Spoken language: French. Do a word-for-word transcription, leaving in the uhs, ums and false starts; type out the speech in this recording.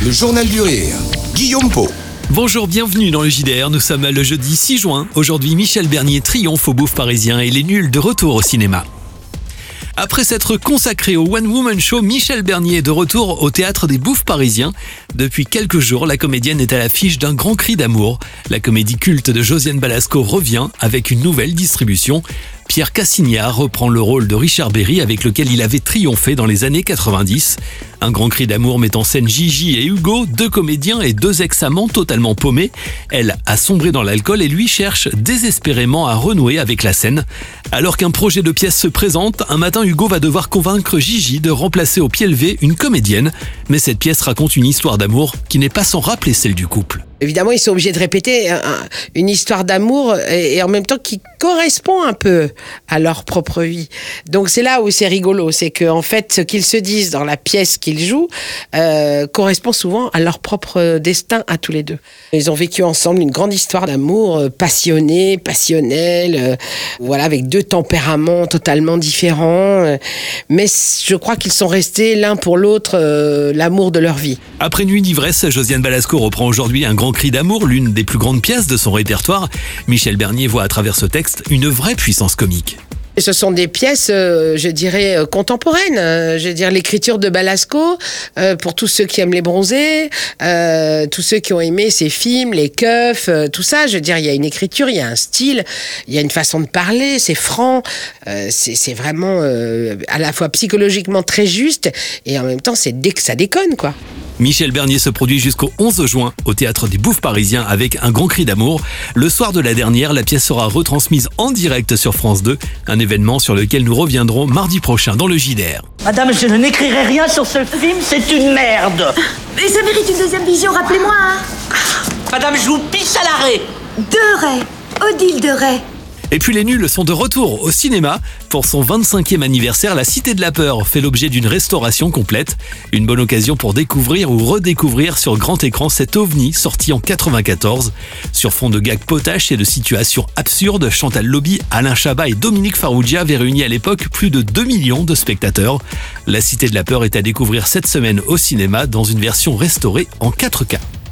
Le journal du rire, Guillaume Pau. Bonjour, bienvenue dans le J D R, nous sommes le jeudi six juin. Aujourd'hui, Michel Bernier triomphe au Bouffe Parisien et les nuls de retour au cinéma. Après s'être consacré au One Woman Show, Michel Bernier est de retour au théâtre des Bouffes Parisiens. Depuis quelques jours, la comédienne est à l'affiche d'un grand cri d'amour. La comédie culte de Josiane Balasco revient avec une nouvelle distribution. Pierre Cassignard reprend le rôle de Richard Berry avec lequel il avait triomphé dans les années quatre-vingt-dix. Un grand cri d'amour met en scène Gigi et Hugo, deux comédiens et deux ex-amants totalement paumés. Elle a sombré dans l'alcool et lui cherche désespérément à renouer avec la scène. Alors qu'un projet de pièce se présente, un matin Hugo va devoir convaincre Gigi de remplacer au pied levé une comédienne. Mais cette pièce raconte une histoire d'amour qui n'est pas sans rappeler celle du couple. Évidemment, ils sont obligés de répéter un, une histoire d'amour et, et en même temps qui correspond un peu à leur propre vie. Donc c'est là où c'est rigolo, c'est qu'en fait, ce qu'ils se disent dans la pièce qu'ils jouent euh, correspond souvent à leur propre destin à tous les deux. Ils ont vécu ensemble une grande histoire d'amour euh, passionnée, passionnelle, euh, voilà, avec deux tempéraments totalement différents. Euh, mais je crois qu'ils sont restés l'un pour l'autre euh, l'amour de leur vie. Après Nuit d'ivresse, Josiane Balasco reprend aujourd'hui un grand cri d'amour, l'une des plus grandes pièces de son répertoire. Michel Bernier voit à travers ce texte une vraie puissance comique. Ce sont des pièces, euh, je dirais, euh, contemporaines. Euh, je veux dire, l'écriture de Balasco, euh, pour tous ceux qui aiment les bronzés, euh, tous ceux qui ont aimé ses films, les keufs, euh, tout ça. Je veux dire, il y a une écriture, il y a un style, il y a une façon de parler, c'est franc. Euh, c'est, c'est vraiment euh, à la fois psychologiquement très juste et en même temps, c'est dès que ça déconne, quoi. Michel Bernier se produit jusqu'au onze juin au théâtre des Bouffes Parisiens avec un grand cri d'amour. Le soir de la dernière, la pièce sera retransmise en direct sur France deux, un événement sur lequel nous reviendrons mardi prochain dans le J D R. Madame, je n'écrirai rien sur ce film, c'est une merde. Mais ça mérite une deuxième vision, rappelez-moi, hein. Madame, je vous pisse à l'arrêt. De Ray, Odile de Ray. Et puis les nuls sont de retour au cinéma. Pour son vingt-cinquième anniversaire, la Cité de la Peur fait l'objet d'une restauration complète. Une bonne occasion pour découvrir ou redécouvrir sur grand écran cet ovni sorti en quatre-vingt-quatorze. Sur fond de gags potaches et de situations absurdes, Chantal Lobby, Alain Chabat et Dominique Farrugia avaient réuni à l'époque plus de deux millions de spectateurs. La Cité de la Peur est à découvrir cette semaine au cinéma dans une version restaurée en quatre K.